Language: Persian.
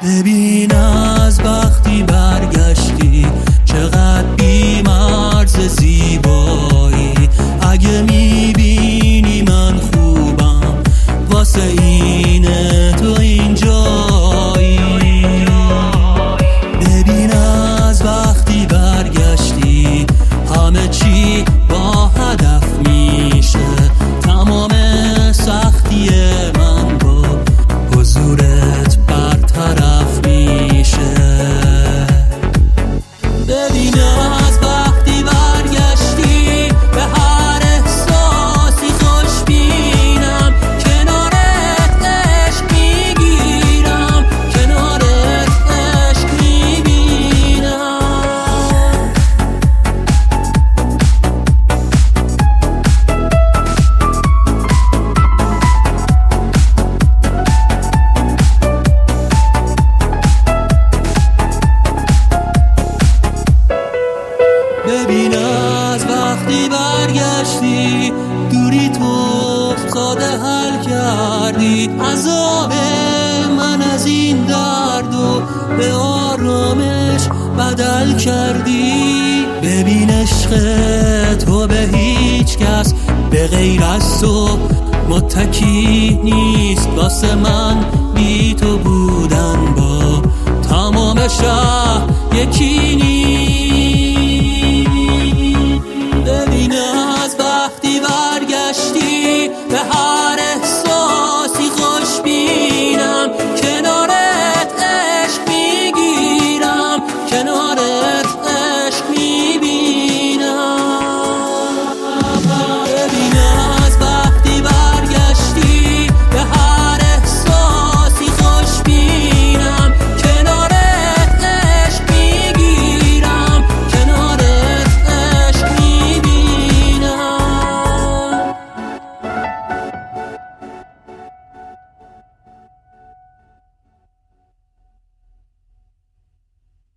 ببین از وقتی برگشتی چقدر بی‌مرز زیبایی. اگه میبینی من خوبم واسه اینه تو اینجایی. ببین از وقتی برگشتی همه چی با هدف میشه. تمام سختی من با حضورت برطرف میشه. ببین از وقتی برگشتی به هر احساسی خوشبینم. کنارت عشق میگیرم، کنارت عشق میبینم. ببین از وقتی برگشتی دوری تو ساده حل کردی. عذاب من از این درد و به آرامش بدل کردی. ببین عشق تو به هیچ کس به غیر از تو متکی نیست. واسه من بی تو بودن با تمام شهر یکی نیست. ببین از وقتی برگشتی به هر احساسی